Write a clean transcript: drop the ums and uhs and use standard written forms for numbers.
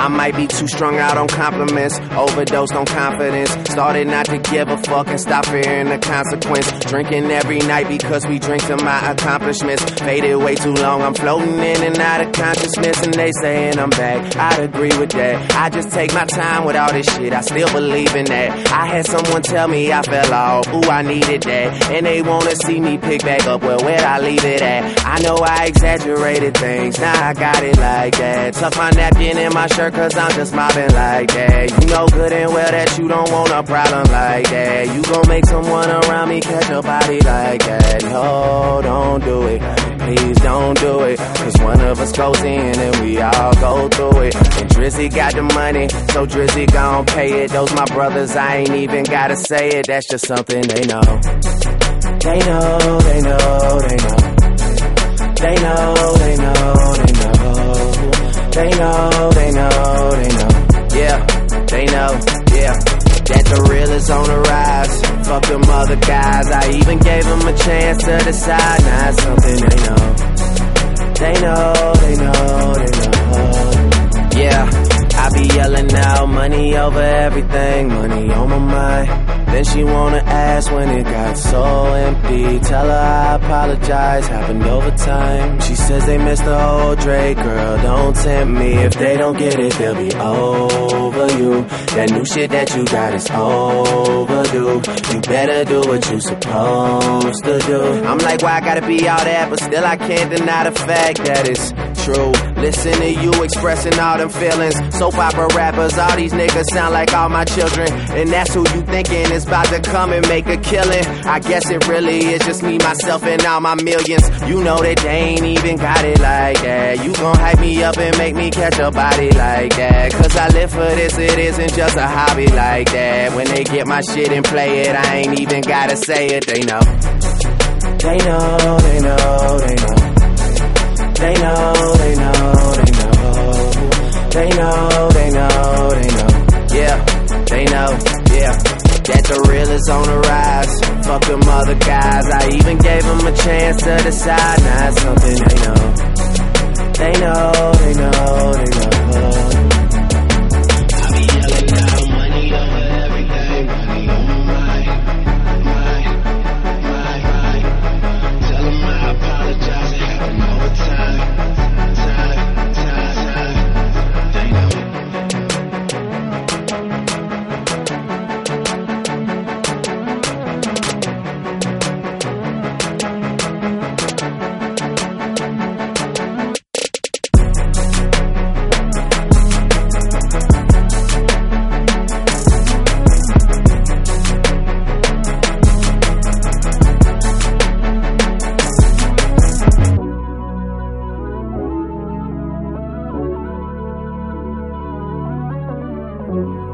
I might be too strung out on compliments, overdosed on confidence. Started not to give a fuck and stop fearing the consequence. Drinking every night because we drink to my accomplishments. Faded way too long, I'm floating in and out of consciousness, and they saying I'm back. I'd agree with that. I just take my time with all this shit, I still believe in that. I had someone tell me I fell off, ooh, I needed that. And they wanna see me pick back up, well, where'd I leave it at? I know I exaggerated things, now I got it like that. Tuck my napkin in my shirt cause I'm just mobbing like that. You know good and well that you don't want a problem like that. You gon' make someone around me catch a body like that. No, don't do it, please don't do it, cause one of us goes in and we all go through it. And Drizzy got the money, so Drizzy gon' pay it. Those my brothers, I ain't even gotta say it, that's just something they know. They know, they know, they know. They know, they know, they know. They know, they know, they know. Yeah, they know, yeah. That the real is on the rise. Fuck them other guys, I even gave them a chance to decide. Now it's something they know. They know, they know, they know. Yeah, I be yelling out, money over everything, money on my mind. Then she wanna ask when it got so empty. Tell her I apologize, happened over time. She says they missed the old Drake, girl, don't tempt me. If they don't get it, they'll be over you. That new shit that you got is overdue. You better do what you supposed to do. I'm like, why I gotta be all that? But still I can't deny the fact that it's true. Listen to you expressing all them feelings. Soap opera rappers, all these niggas sound like all my children. And that's who you thinking is about to come and make a killing. I guess it really is just me, myself, and all my millions. You know that they ain't even got it like that. You gon' hype me up and make me catch a body like that. Cause I live for this, it isn't just a hobby like that. When they get my shit and play it, I ain't even gotta say it, they know. They know, they know, they know. They know, they know, they know. They know, they know, they know. Yeah, they know, yeah. That the real is on the rise. Fuck them other guys, I even gave them a chance to decide. Now it's something they know. They know, they know, they know. I be yelling out, money over everything, money on my mind. Tell them I apologize, it happened all the time. They know. Thank you.